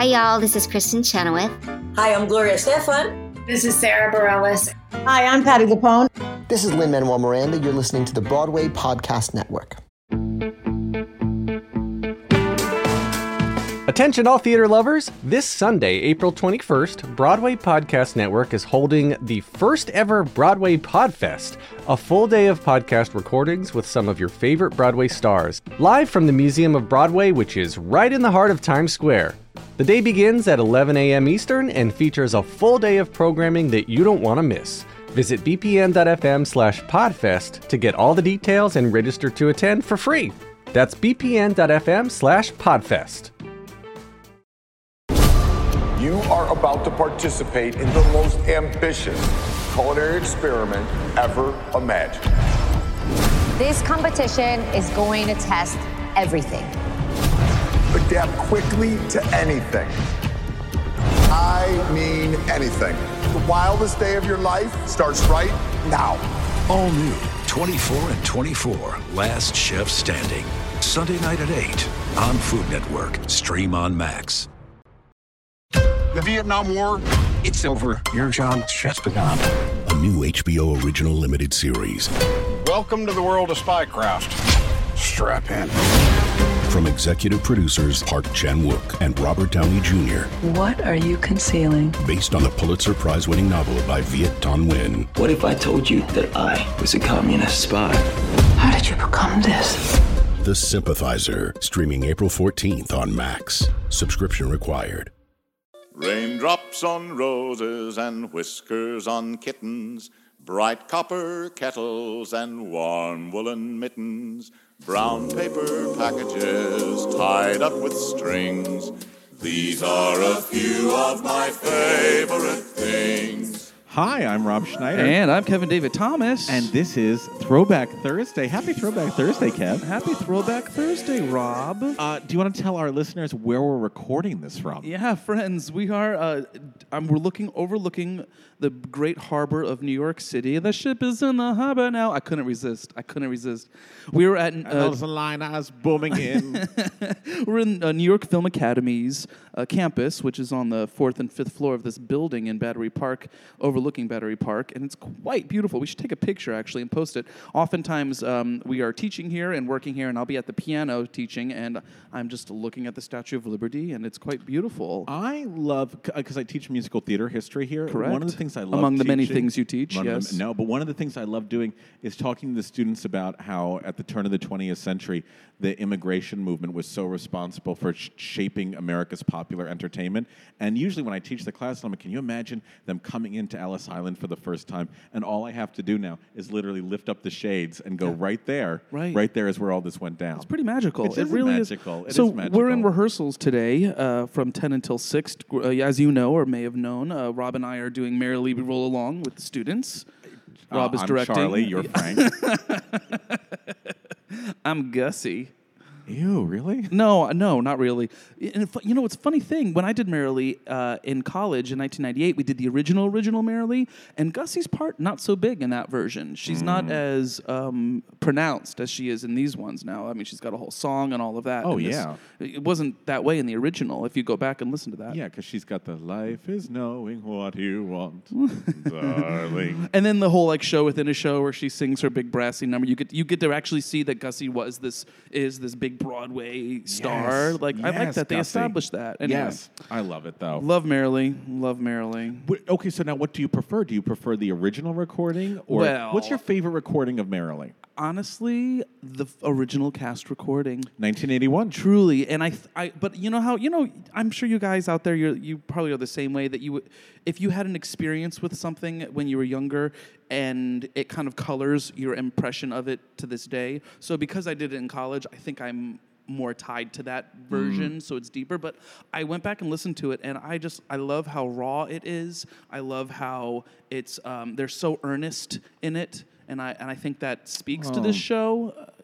Hi, y'all. This is Kristen Chenoweth. Hi, I'm Gloria Estefan. This is Sarah Bareilles. Hi, I'm Patti LuPone. This is Lin-Manuel Miranda. You're listening to the Broadway Podcast Network. Attention all theater lovers! This Sunday, April 21st, Broadway Podcast Network is holding the first ever Broadway Podfest, a full day of podcast recordings with some of your favorite Broadway stars, live from the Museum of Broadway, which is right in the heart of Times Square. The day begins at 11 a.m. Eastern and features a full day of programming that you don't want to miss. Visit bpn.fm/podfest to get all the details and register to attend for free. That's bpn.fm/podfest. You are about to participate in the most ambitious culinary experiment ever imagined. This competition is going to test everything. Adapt quickly to anything. I mean anything. The wildest day of your life starts right now. All new 24 and 24, Last Chef Standing. Sunday night at 8 on Food Network. Stream on Max. The Vietnam War, It's over. Your job just begun. A new HBO original limited series. welcome to the world of spycraft. Strap in. From executive producers Park Chan-wook and Robert Downey Jr. What are you concealing? Based on the Pulitzer Prize-winning novel by Viet Thanh Nguyen. What if I told you that I was a communist spy? How did you become this? The Sympathizer. Streaming April 14th on Max. Subscription required. Raindrops on roses and whiskers on kittens, bright copper kettles and warm woolen mittens, brown paper packages tied up with strings. These are a few of my favorite things. Hi, I'm Rob Schneider. And I'm Kevin David Thomas. And this is Throwback Thursday. Happy Throwback Thursday, Kev. Happy Throwback Thursday, Rob. Do you want to tell our listeners where we're recording this from? Yeah, friends, we are. We're overlooking the great harbor of New York City. The ship is in the harbor now. I couldn't resist. We were at. Those line eyes booming in. We're in New York Film Academy's campus, which is on the 4th and 5th floor of this building in Battery Park, overlooking Battery Park, and it's quite beautiful. We should take a picture, actually, and post it. Oftentimes, we are teaching here and working here, and I'll be at the piano teaching, and I'm just looking at the Statue of Liberty, and it's quite beautiful. I love, because I teach musical theater history here. Correct. One of the things I love Among the teaching, many things you teach, yes. No, but one of the things I love doing is talking to the students about how, at the turn of the 20th century, the immigration movement was so responsible for shaping America's popular entertainment. And usually when I teach the class, I'm like, can you imagine them coming into Ellis Island for the first time? And all I have to do now is literally lift up the shades and go right there. Right there is where all this went down. It's pretty magical. It really magical. Is. So we're in rehearsals today from 10 until 6. As you know or may have known, Rob and I are doing Merrily We Roll Along with the students. Rob is directing. I'm Charlie, you're Frank. I'm Gussie. Ew, really? No, not really. And it's a funny thing. When I did Merrily in college in 1998, we did the original Merrily, and Gussie's part, not so big in that version. She's not as pronounced as she is in these ones now. I mean, she's got a whole song and all of that. Oh, yeah. It wasn't that way in the original, if you go back and listen to that. Yeah, because she's got the life is knowing what you want, darling. And then the whole show within a show where she sings her big brassy number. You get to actually see that Gussie is this big Broadway star. Yes. I like that they established that. Anyway. Yes, I love it though. Love Merrily. Okay, so now what do you prefer? Do you prefer the original recording, or what's your favorite recording of Merrily? Honestly, the original cast recording, 1981. Truly, and but I'm sure you guys out there, you probably are the same way that if you had an experience with something when you were younger, and it kind of colors your impression of it to this day. So because I did it in college, I think I'm more tied to that version, so it's deeper. But I went back and listened to it, and I love how raw it is. I love how it's they're so earnest in it, and I think that speaks to this show.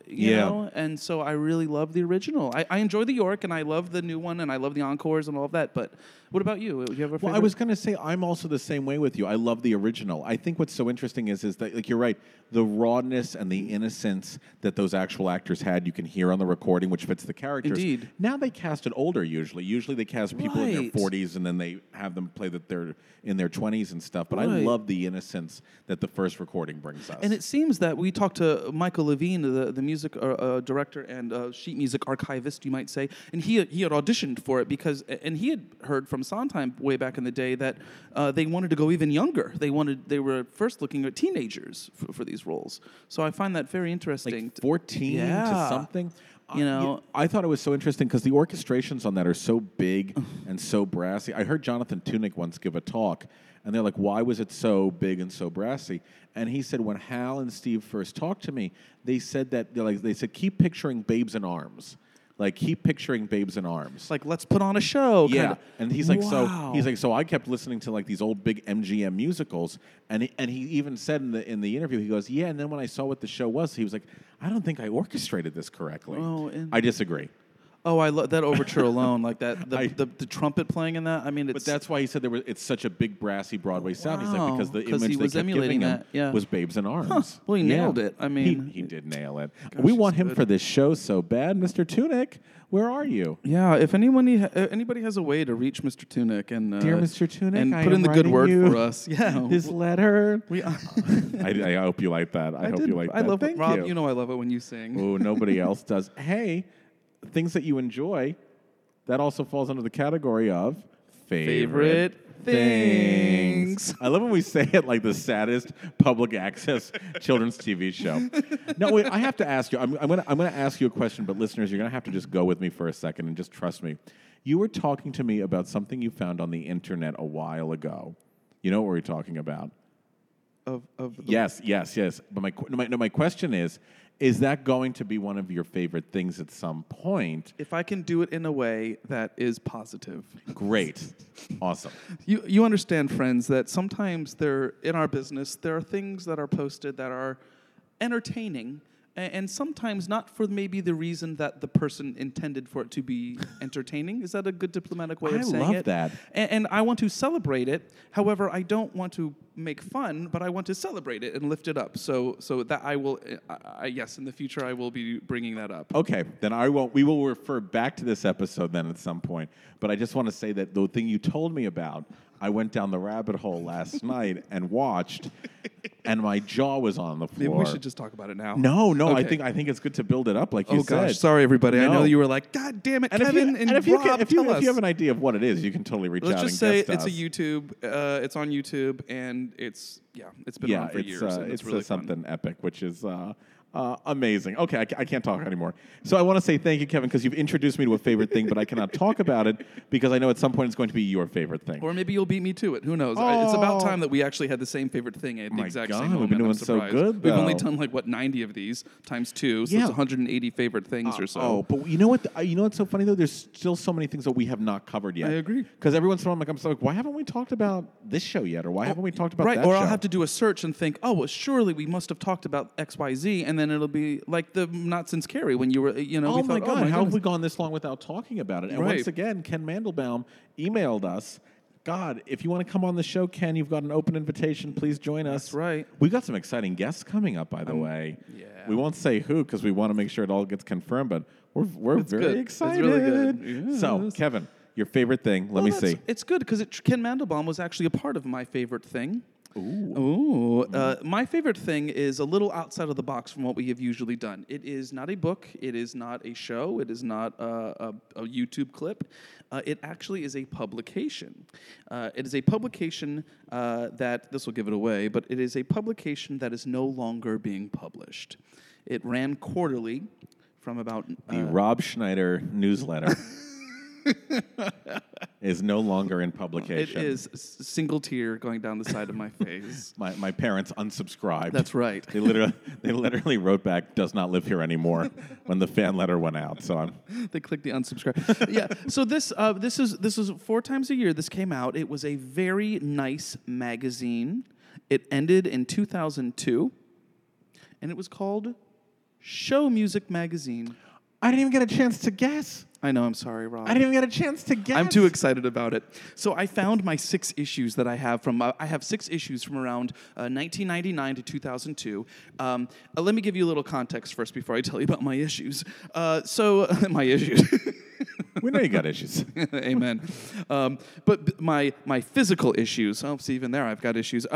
you know? And so I really love the original. I enjoy the York, and I love the new one, and I love the encores and all of that. But what about you? Do you have a favorite? Well, I was going to say I'm also the same way with you. I love the original. I think what's so interesting is that, like, you're right, the rawness and the innocence that those actual actors had, you can hear on the recording, which fits the characters. Indeed. Now they cast it older usually. Usually they cast people in their 40s, and then they have them play that they're in their 20s and stuff. But I love the innocence that the first recording brings us. And it seems that we talked to Michael Levine, the music director and sheet music archivist, you might say, and he had auditioned for it because, and he had heard from Sondheim way back in the day that they wanted to go even younger. They were first looking at teenagers for these roles. So I find that very interesting. Like 14 to something. You know, I thought it was so interesting because the orchestrations on that are so big and so brassy. I heard Jonathan Tunick once give a talk, and they're like, why was it so big and so brassy? And he said, when Hal and Steve first talked to me, they said, keep picturing Babes in Arms. Like, keep picturing Babes in Arms. Like, let's put on a show. Yeah, kinda. and he's like, so I kept listening to like these old big MGM musicals, and he even said in the interview, he goes, and then when I saw what the show was, he was like, I don't think I orchestrated this correctly. I disagree. Oh, I love that overture alone, like that the trumpet playing in that. I mean, but that's why he said it's such a big brassy Broadway sound. He's like, because the image he they was kept emulating giving him that, was Babes in Arms. Well, he nailed it. I mean, he did nail it. Gosh, we want him for this show so bad, Mr. Tunick. Where are you? Yeah, if anybody has a way to reach Mr. Tunick and dear Mr. Tunick, and I put in the good word you for us, his letter. I hope you like that. I hope you like that. I love Thank it, Rob. you. You know I love it when you sing. Oh, nobody else does. Hey, things that you enjoy. That also falls under the category of favorite things. I love when we say it like the saddest public access children's TV show. No, wait, I have to ask you. I'm gonna ask you a question, but listeners, you're gonna have to just go with me for a second and just trust me. You were talking to me about something you found on the internet a while ago. You know what we're talking about? Yes. But my question is that going to be one of your favorite things at some point? If I can do it in a way that is positive. Great. Awesome. You understand, friends, that sometimes in our business, there are things that are posted that are entertaining, and sometimes not for maybe the reason that the person intended for it to be entertaining. Is that a good diplomatic way of saying it? I love that. And I want to celebrate it. However, I don't want to make fun, but I want to celebrate it and lift it up. So that I will, yes, in the future I will be bringing that up. Okay, then we will refer back to this episode then at some point. But I just want to say that the thing you told me about, I went down the rabbit hole last night and watched, and my jaw was on the floor. Maybe we should just talk about it now. No, okay. I think it's good to build it up, like you said. Oh gosh, sorry everybody. No. I know you were like, God damn it, Kevin and Rob, if you tell us. have an idea of what it is, you can totally reach out and guest us. Let's just say it's a YouTube. It's on YouTube, and it's been on for years. It's really something epic, which is amazing. Okay, I can't talk anymore. So I want to say thank you, Kevin, because you've introduced me to a favorite thing, but I cannot talk about it because I know at some point it's going to be your favorite thing. Or maybe you'll beat me to it. Who knows? It's about time that we actually had the same favorite thing at the exact same moment. We've been doing so good, We've only done 90 of these times 2, so it's 180 favorite things or so. Oh, but you know what? You know what's so funny though? There's still so many things that we have not covered yet. I agree. Because every once in a while I'm like, why haven't we talked about this show yet? Or why haven't we talked about that show? Or I'll have to do a search and think, oh, well, surely we must have talked about XYZ, and then it'll be like the Not Since Carrie when you were, Oh my God, how have we gone this long without talking about it? And Right. once again, Ken Mandelbaum emailed us. God, if you want to come on the show, Ken, you've got an open invitation. Please join us. That's right. We've got some exciting guests coming up, by the way. Yeah. We won't say who because we want to make sure it all gets confirmed, but we're very good. excited. It's really good. Yes. So, Kevin, your favorite thing. Let me see. It's good because Ken Mandelbaum was actually a part of my favorite thing. Ooh. My favorite thing is a little outside of the box from what we have usually done. It is not a book. It is not a show. It is not a YouTube clip. It actually is a publication. It is a publication that, this will give it away, but it is a publication that is no longer being published. It ran quarterly from about... The Rob Schneider newsletter is no longer in publication. It is a single tear going down the side of my face. My parents unsubscribed. That's right. They literally wrote back, "Does not live here anymore," when the fan letter went out. So they clicked the unsubscribe. Yeah. So this is 4 times a year. This came out. It was a very nice magazine. It ended in 2002, and it was called Show Music magazine. I didn't even get a chance to guess. I know, I'm sorry, Rob. I didn't even get a chance to guess. I'm too excited about it. So I found my 6 issues that I have from, I have 6 issues from around 1999 to 2002. Let me give you a little context first before I tell you about my issues. My issues. We know you got issues. Amen. But my physical issues, see, even there I've got issues.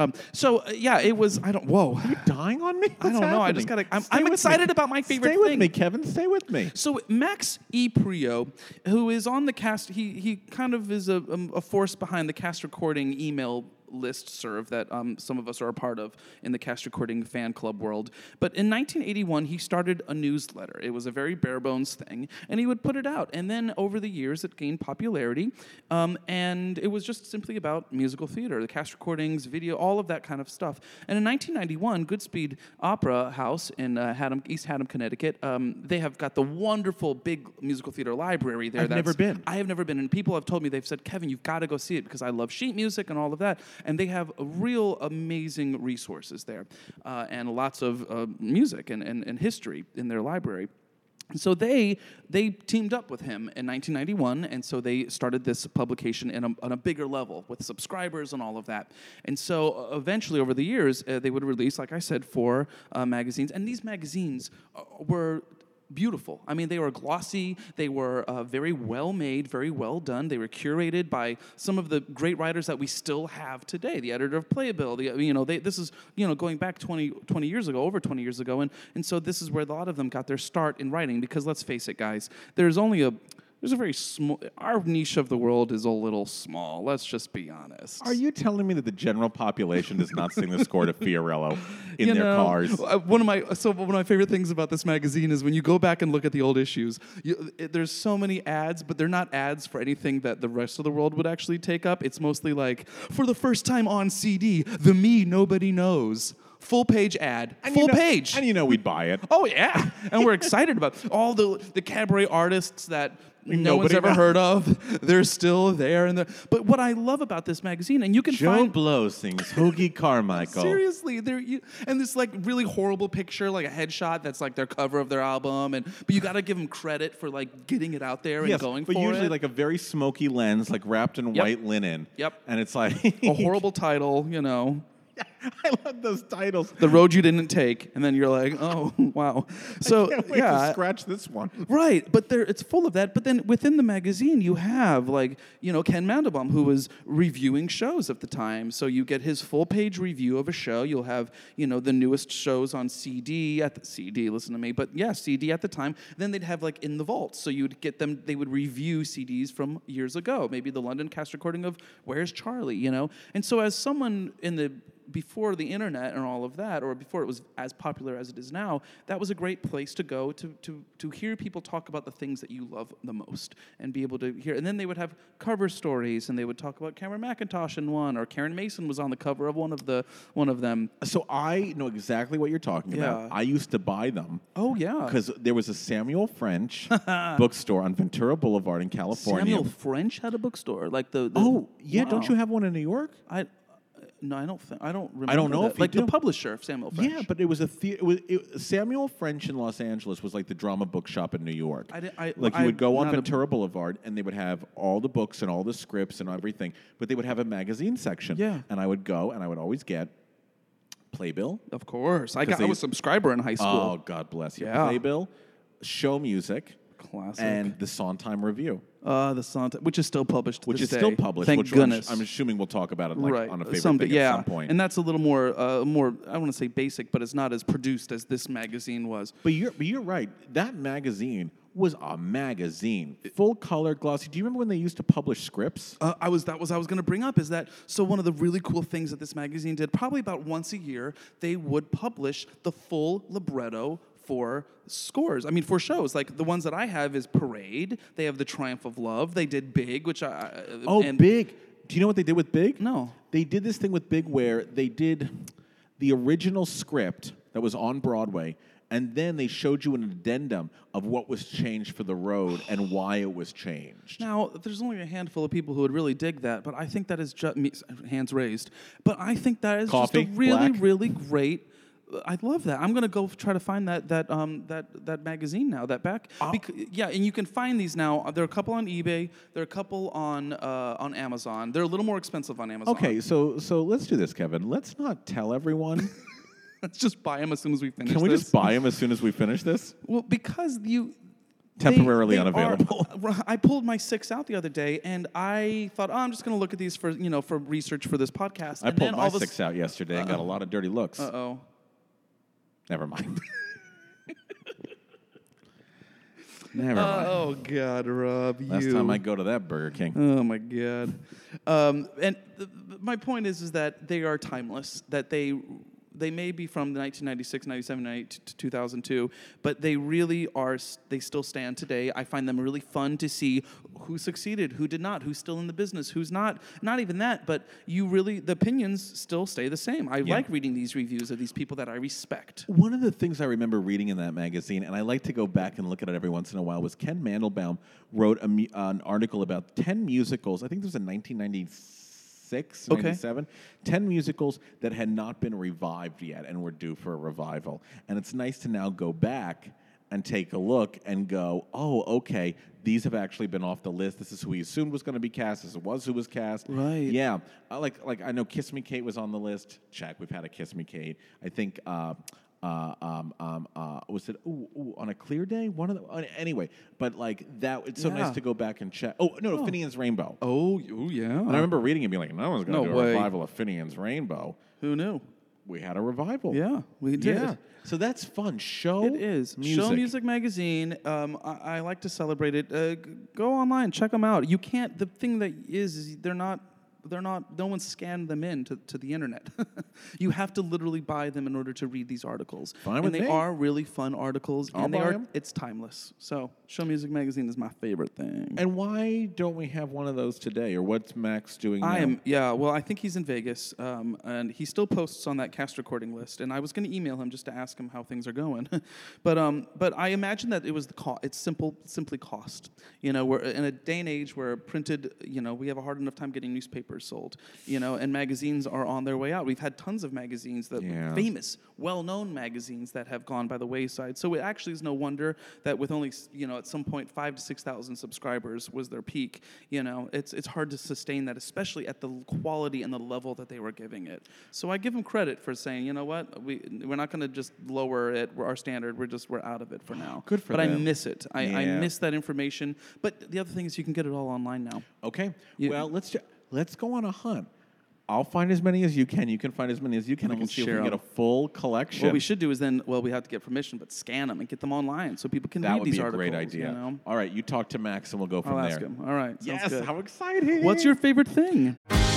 It was, whoa. Are you dying on me? I don't know. I just got to, I'm excited about my favorite thing. Stay with me, Kevin. Stay with me. So Max E. Prio, who is on the cast, he kind of is a force behind the cast recording email listserv that some of us are a part of in the cast recording fan club world. But in 1981, he started a newsletter. It was a very bare bones thing, and he would put it out. And then over the years, it gained popularity, and it was just simply about musical theater, the cast recordings, video, all of that kind of stuff. And in 1991, Goodspeed Opera House in East Haddam, Connecticut, they have got the wonderful big musical theater library there. I've never been. I have never been, and people have told me, they've said, Kevin, you've got to go see it because I love sheet music and all of that. And they have real amazing resources there and lots of music and history in their library. So they teamed up with him in 1991, and so they started this publication on a bigger level with subscribers and all of that. And so eventually, over the years, they would release, like I said, 4 magazines. And these magazines were beautiful. I mean, they were glossy. They were very well made, very well done. They were curated by some of the great writers that we still have today. The editor of Playbill. This is going back 20 years ago, over 20 years ago, and so this is where a lot of them got their start in writing. Because let's face it, guys, there's a very small, our niche of the world is a little small. Let's just be honest. Are you telling me that the general population does not sing the score to Fiorello in their cars? One of my favorite things about this magazine is when you go back and look at the old issues, there's so many ads, but they're not ads for anything that the rest of the world would actually take up. It's mostly like, for the first time on CD, the me nobody knows. Full page ad. Full page. And we'd buy it. Oh, yeah. And we're excited about all the cabaret artists that no one's ever heard of. They're still there. But what I love about this magazine, and you can Joe find... Blow sings Hoagie Carmichael. Seriously. And this like really horrible picture, like a headshot that's like their cover of their album. But you got to give them credit for like getting it out there and going for it. But usually like a very smoky lens, like wrapped in white linen. Yep. And it's like... a horrible title, I love those titles. The road you didn't take, and then you're like, oh, wow. So I can't wait to scratch this one. Right, but it's full of that. But then within the magazine, you have Ken Mandelbaum, who was reviewing shows at the time. So you get his full page review of a show. You'll have the newest shows on CD at the CD. Listen to me, but yeah, CD at the time. Then they'd have like in the vault. So you'd get them. They would review CDs from years ago. Maybe the London cast recording of Where's Charlie? And so as someone before the internet and all of that, or before it was as popular as it is now, that was a great place to go to hear people talk about the things that you love the most and be able to hear. And then they would have cover stories, and they would talk about Cameron McIntosh in one, or Karen Mason was on the cover of one of them. So I know exactly what you're talking about. I used to buy them. Oh, yeah. Because there was a Samuel French bookstore on Ventura Boulevard in California. Samuel French had a bookstore? Like the Oh, yeah. Wow. Don't you have one in New York? No, I don't remember. I don't know that. if you like do. The publisher of Samuel French. Yeah, but it was Samuel French in Los Angeles was like the drama bookshop in New York. You would go on Ventura Boulevard, and they would have all the books and all the scripts and everything, but they would have a magazine section. Yeah. And I would go, and I would always get Playbill. Of course. I was a subscriber in high school. Oh, God bless you. Yeah. Playbill, Show Music, classic, and the Sondheim Review. The Sondheim, which is still published. Which is still published. Thank goodness. I'm assuming we'll talk about it on a favorite Someday, thing at some point. And that's a little more I don't want to say basic, but it's not as produced as this magazine was. But you're right. That magazine was a magazine, full color, glossy. Do you remember when they used to publish scripts? That was I was going to bring up. Is that so? One of the really cool things that this magazine did, probably about once a year, they would publish the full libretto for scores. I mean, for shows. Like the ones that I have is Parade. They have The Triumph of Love. They did Big, which Big. Do you know what they did with Big? No. They did this thing with Big where they did the original script that was on Broadway, and then they showed you an addendum of what was changed for the road and why it was changed. Now, there's only a handful of people who would really dig that, but I think that is just hands raised. But I think that is Coffee? just a really, Black? really great I love that. I'm gonna go try to find that magazine now. That back, yeah, and you can find these now. There are a couple on eBay. There are a couple on Amazon. They're a little more expensive on Amazon. Okay, so let's do this, Kevin. Let's not tell everyone. Let's just buy them as soon as we finish. Can we just buy them as soon as we finish this? Well, because temporarily unavailable. I pulled my 6 out the other day, and I thought, I'm just going to look at these for research for this podcast. I pulled my 6 out yesterday and got a lot of dirty looks. Uh-oh. Never mind. Never mind. Oh, God, Rob, Last time I go to that Burger King. Oh, my God. And my point is that they are timeless, that they may be from the 1996, 97, 98 to 2002, but they really are, they still stand today. I find them really fun to see who succeeded, who did not, who's still in the business, who's not. Not even that, but the opinions still stay the same. I like reading these reviews of these people that I respect. One of the things I remember reading in that magazine, and I like to go back and look at it every once in a while, was Ken Mandelbaum wrote an article about 10 musicals. I think this was in 1996, 97, 10 musicals that had not been revived yet and were due for a revival. And it's nice to now go back and take a look and go, oh, okay, these have actually been off the list. This is who we assumed was going to be cast. This was who was cast. Right. Yeah. Like I know Kiss Me Kate was on the list. Check. We've had a Kiss Me Kate. I think was it on a clear day? One of the anyway, but like that, it's so nice to go back and check. Finian's Rainbow. Oh yeah. And I remember reading it and being like, no one's going to do a revival of Finian's Rainbow. Who knew? We had a revival. Yeah, we did. Yeah. So that's fun. It is. Music. Show Music Magazine. I like to celebrate it. Go online, check them out. You can't. The thing that is they're not. No one scanned them in to the internet. You have to literally buy them in order to read these articles. Fine with me. And they are really fun articles, I'll buy them. It's timeless. So, Show Music Magazine is my favorite thing. And why don't we have one of those today? Or what's Max doing now? Well, I think he's in Vegas, and he still posts on that cast recording list. And I was going to email him just to ask him how things are going. But I imagine that it was the cost. It's simply cost. We're in a day and age where printed, we have a hard enough time getting newspapers sold, and magazines are on their way out. We've had tons of magazines famous, well-known magazines that have gone by the wayside. So it actually is no wonder that with only, at some point 5,000 to 6,000 subscribers was their peak. It's hard to sustain that, especially at the quality and the level that they were giving it. So I give them credit for saying, you know what, we're not going to just lower it, our standard. We're out of it for now. Good for them. But I miss it. I miss that information. But the other thing is you can get it all online now. Okay. Well, let's go on a hunt. I'll find as many as you can. You can find as many as you can. And we'll see if we can get a full collection. What we should do is we have to get permission, but scan them and get them online so people can read these articles. That would be a great idea. All right, you talk to Max and we'll go from there. I'll ask him. All right. Yes, good. how exciting. What's your favorite thing?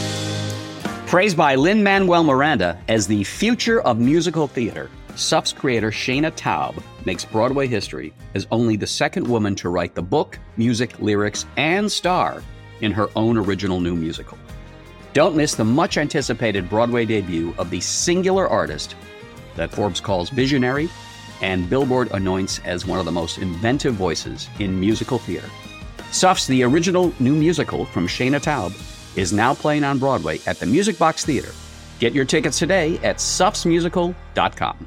Praised by Lin-Manuel Miranda as the future of musical theater, SUF's creator Shayna Taub makes Broadway history as only the second woman to write the book, music, lyrics, and star in her own original new musical. Don't miss the much-anticipated Broadway debut of the singular artist that Forbes calls visionary and Billboard anoints as one of the most inventive voices in musical theater. SUF's The Original New Musical from Shayna Taub is now playing on Broadway at the Music Box Theater. Get your tickets today at sufsmusical.com.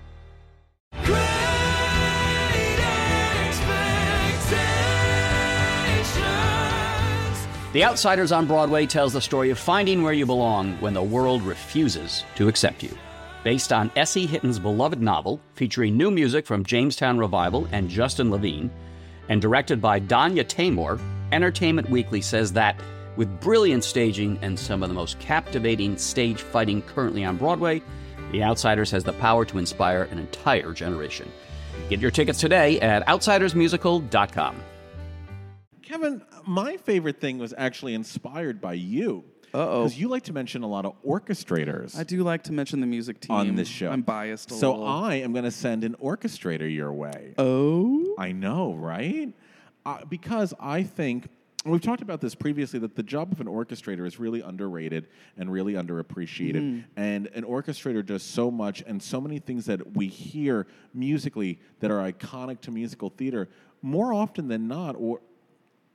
The Outsiders on Broadway tells the story of finding where you belong when the world refuses to accept you. Based on S.E. Hitton's beloved novel, featuring new music from Jamestown Revival and Justin Levine, and directed by Danya Tamor, Entertainment Weekly says that, with brilliant staging and some of the most captivating stage fighting currently on Broadway, The Outsiders has the power to inspire an entire generation. Get your tickets today at outsidersmusical.com. Kevin, my favorite thing was actually inspired by you. Because you like to mention a lot of orchestrators. I do like to mention the music team. On this show. I'm biased a so little. I am going to send an orchestrator your way. Oh? I know, right? Because I think, we've talked about this previously, that the job of an orchestrator is really underrated and really underappreciated. And an orchestrator does so much, and so many things that we hear musically that are iconic to musical theater, more often than not, or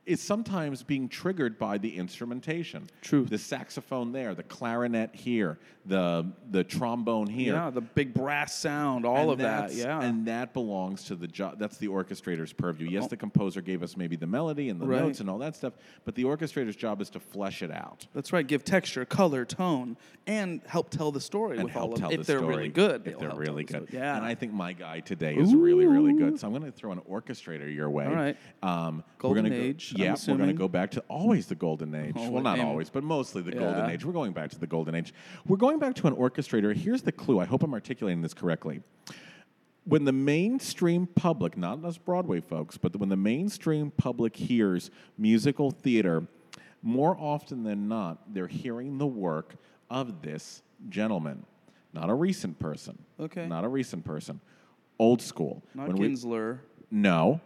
is sometimes being triggered by the instrumentation. True. The saxophone there, the clarinet here, the trombone here. Yeah, the big brass sound, all of that. Yeah. And that belongs to the job. That's the orchestrator's purview. Yes, the composer gave us maybe the melody and the notes and all that stuff, but the orchestrator's job is to flesh it out. That's right. Give texture, color, tone, and help tell the story with all of it. If they're really good. If they're really good. Yeah. And I think my guy today is really, really good. So I'm going to throw an orchestrator your way. All right. Golden Age. We're going to go back to always the Golden Age. Well, not always, but mostly the Golden Age. We're going back to the Golden Age. We're going back to an orchestrator. Here's the clue. I hope I'm articulating this correctly. When the mainstream public, not us Broadway folks, but when the mainstream public hears musical theater, more often than not, they're hearing the work of this gentleman. Not a recent person. Okay. Not a recent person. Old school. Not Ginsler. No.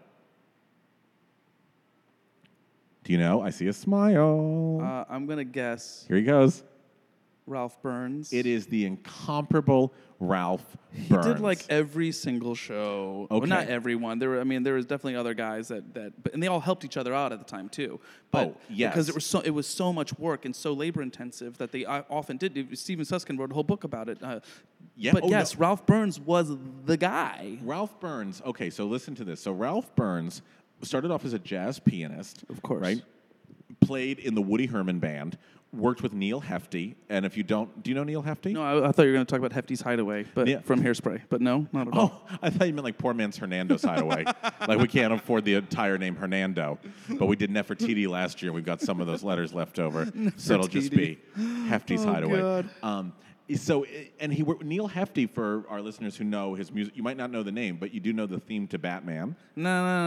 Do you know? I see a smile. I'm going to guess. Here he goes. Ralph Burns. It is the incomparable Ralph Burns. He did like every single show. Okay. Well, not everyone. There was definitely other guys and they all helped each other out at the time too. But yes. Because it was so much work and so labor intensive that they often did. Stephen Susskind wrote a whole book about it. Ralph Burns was the guy. Ralph Burns. Okay, so listen to this. So Ralph Burns started off as a jazz pianist, of course, right? Played in the Woody Herman Band. Worked with Neil Hefti, and if you don't, do you know Neil Hefti? No, I thought you were going to talk about Hefty's Hideaway, but from Hairspray. But no, not at all. Oh, I thought you meant like poor man's Hernando's Hideaway. Like we can't afford the entire name Hernando, but we did Nefertiti last year. We've got some of those letters left over, so it'll just be Hefty's Hideaway. God. So, and he worked with Neil Hefti, for our listeners who know his music. You might not know the name, but you do know the theme to Batman. Neil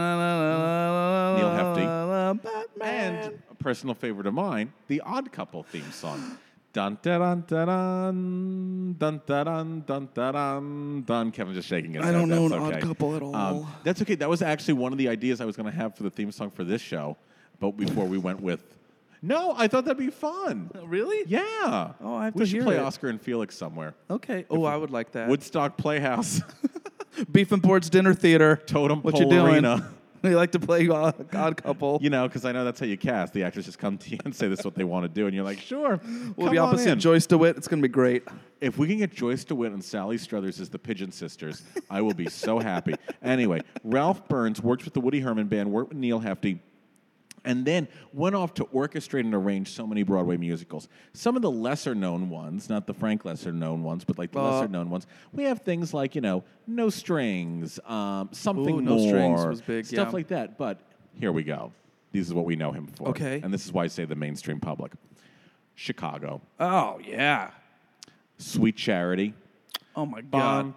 Hefti. Batman. And a personal favorite of mine, the Odd Couple theme song. Dun da dun da dun dun da dun dun da dun dun. Kevin's just shaking his head. I don't know an okay. Odd Couple at all. That's okay. That was actually one of the ideas I was going to have for the theme song for this show, but before we went with. No, I thought that'd be fun. Really? Yeah. Oh, I have we to should hear play it. Oscar and Felix somewhere. Okay. Oh, I would like that. Woodstock Playhouse. Beef and Boards Dinner Theater. Totem what Pole you doing? Arena. You like to play Odd Couple. You know, because I know that's how you cast. The actors just come to you and say this is what they want to do, and you're like, sure. We'll be opposite Joyce DeWitt. It's going to be great. If we can get Joyce DeWitt and Sally Struthers as the Pigeon Sisters, I will be so happy. Anyway, Ralph Burns worked with the Woody Herman Band, worked with Neil Hefti, and then went off to orchestrate and arrange so many Broadway musicals. Some of the lesser-known ones, not the Frank lesser-known ones, but like the lesser-known ones, we have things like, No Strings, Something More. No Strings was big, stuff like that. But here we go. This is what we know him for. Okay. And this is why I say the mainstream public. Chicago. Oh, yeah. Sweet Charity. Oh, my God.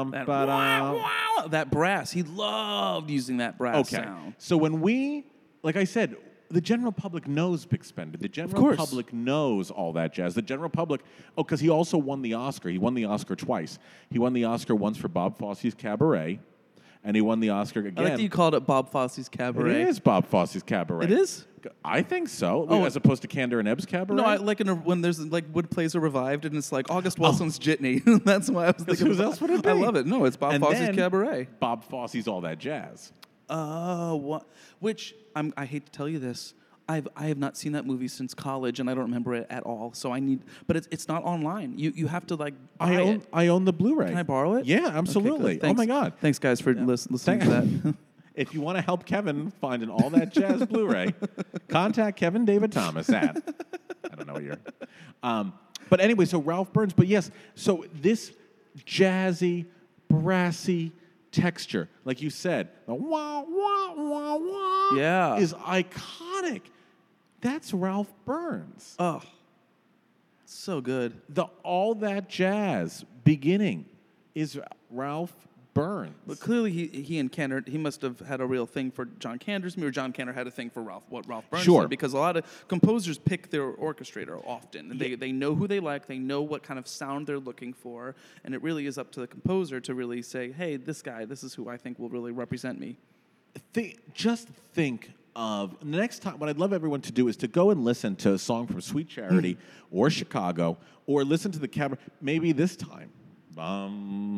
That that brass. He loved using that brass sound. So when we... Like I said, the general public knows Big Spender. The general public knows all that jazz. The general public, because he also won the Oscar. He won the Oscar twice. He won the Oscar once for Bob Fosse's Cabaret, and he won the Oscar again. I like that you called it Bob Fosse's Cabaret. It is Bob Fosse's Cabaret. It is? I think so. As opposed to Kander and Ebb's Cabaret? No, when there's like Wood Plays are revived and it's like August Wilson's Jitney. That's why I was thinking. Who else would it be? I love it. No, it's Bob Fosse's Cabaret. Bob Fosse's All That Jazz. What? Which I hate to tell you this, I have not seen that movie since college, and I don't remember it at all. So I need, but it's not online. You have to like buy it. I own the Blu-ray. Can I borrow it? Yeah, absolutely. Okay, oh my God! Thanks guys for listening to that. If you want to help Kevin find an All That Jazz Blu-ray, contact Kevin David Thomas at I don't know what you're. But anyway, so Ralph Burns. But yes, so this jazzy, brassy texture, like you said, the wah, wah, wah, wah, is iconic. That's Ralph Burns. Oh, so good. The All That Jazz beginning is Ralph Burns. But clearly he and Kander, he must have had a real thing for John Kander's music, or John Kander had a thing for Ralph Burns did, because a lot of composers pick their orchestrator often. And they know who they like, they know what kind of sound they're looking for, and it really is up to the composer to really say, hey, this is who I think will really represent me. Just think of the next time. What I'd love everyone to do is to go and listen to a song from Sweet Charity or Chicago, or listen to the Cabaret, maybe this time.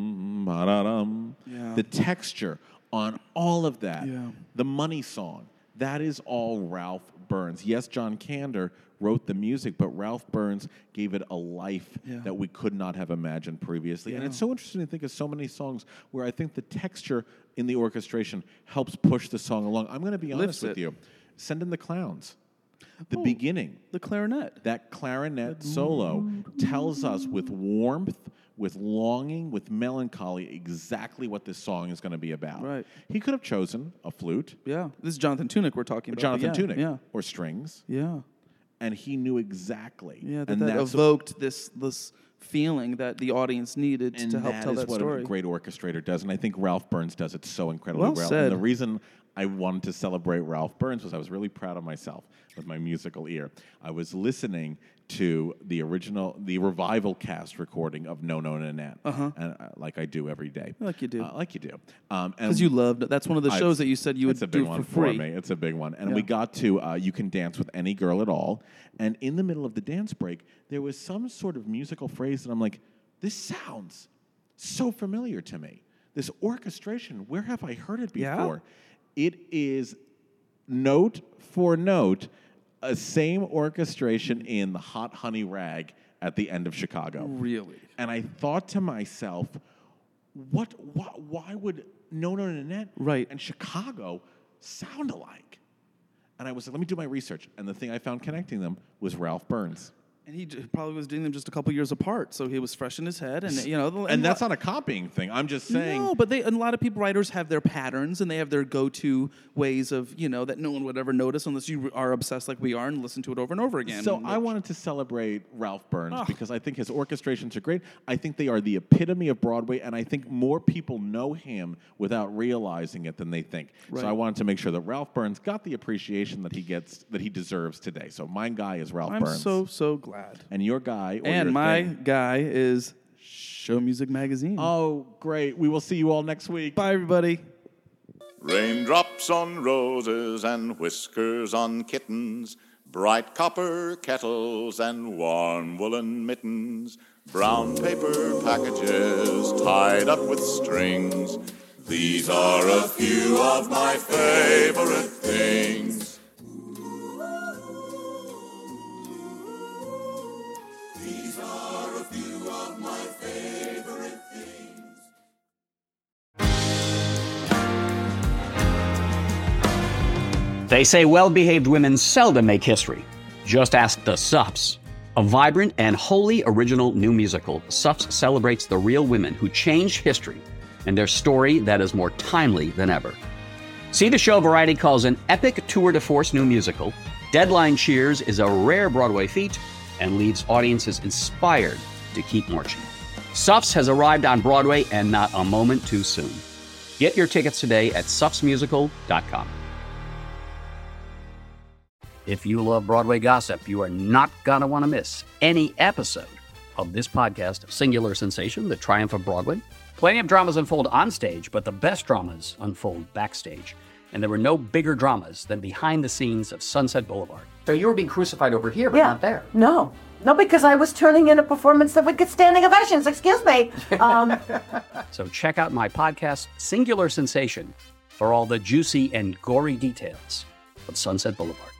The texture on all of that. Yeah. The Money Song. That is all Ralph Burns. Yes, John Kander wrote the music, but Ralph Burns gave it a life that we could not have imagined previously. Yeah. And it's so interesting to think of so many songs where I think the texture in the orchestration helps push the song along. I'm going to be honest with you. Send in the Clowns. The beginning. The clarinet. That clarinet solo tells us with warmth, with longing, with melancholy, exactly what this song is going to be about. Right. He could have chosen a flute. Yeah. This is Jonathan Tunick we're talking about. Jonathan Tunick. Yeah. Or strings. Yeah. And he knew exactly. Yeah, that evoked this feeling that the audience needed to help tell that story. And that is what a great orchestrator does. And I think Ralph Burns does it so incredibly well. Said. And the reason I wanted to celebrate Ralph Burns was I was really proud of myself with my musical ear. I was listening to the revival cast recording of No No Nanette, and like I do every day. Like you do. Because you loved it. That's one of the shows that you said you would do for free. It's a big one for me. It's a big one. And we got to You Can Dance with Any Girl at All. And in the middle of the dance break, there was some sort of musical phrase, and I'm like, this sounds so familiar to me. This orchestration, where have I heard it before? Yeah. It is note for note a same orchestration in The Hot Honey Rag at the end of Chicago. Really? And I thought to myself, why would No No Nanette and Chicago sound alike? And I was like, let me do my research. And the thing I found connecting them was Ralph Burns. And he probably was doing them just a couple years apart, so he was fresh in his head, and and that's not a copying thing. I'm just saying. No, but a lot of writers have their patterns, and they have their go-to ways of that no one would ever notice unless you are obsessed like we are and listen to it over and over again. So I wanted to celebrate Ralph Burns because I think his orchestrations are great. I think they are the epitome of Broadway, and I think more people know him without realizing it than they think. Right. So I wanted to make sure that Ralph Burns got the appreciation that he deserves today. So my guy is Ralph Burns. I'm so glad. And your guy and my guy is Show Music Magazine. Oh, great. We will see you all next week. Bye, everybody. Raindrops on roses and whiskers on kittens, bright copper kettles and warm woolen mittens, brown paper packages tied up with strings. These are a few of my favorite things. They say well-behaved women seldom make history. Just ask the Suffs. A vibrant and wholly original new musical, Suffs celebrates the real women who changed history and their story that is more timely than ever. See the show Variety calls an epic tour de force new musical. Deadline cheers is a rare Broadway feat and leaves audiences inspired to keep marching. Suffs has arrived on Broadway and not a moment too soon. Get your tickets today at suffsmusical.com. If you love Broadway gossip, you are not going to want to miss any episode of this podcast of Singular Sensation, The Triumph of Broadway. Plenty of dramas unfold on stage, but the best dramas unfold backstage. And there were no bigger dramas than behind the scenes of Sunset Boulevard. So you were being crucified over here, but not there. No, because I was turning in a performance that would get standing ovations. Excuse me. So check out my podcast, Singular Sensation, for all the juicy and gory details of Sunset Boulevard.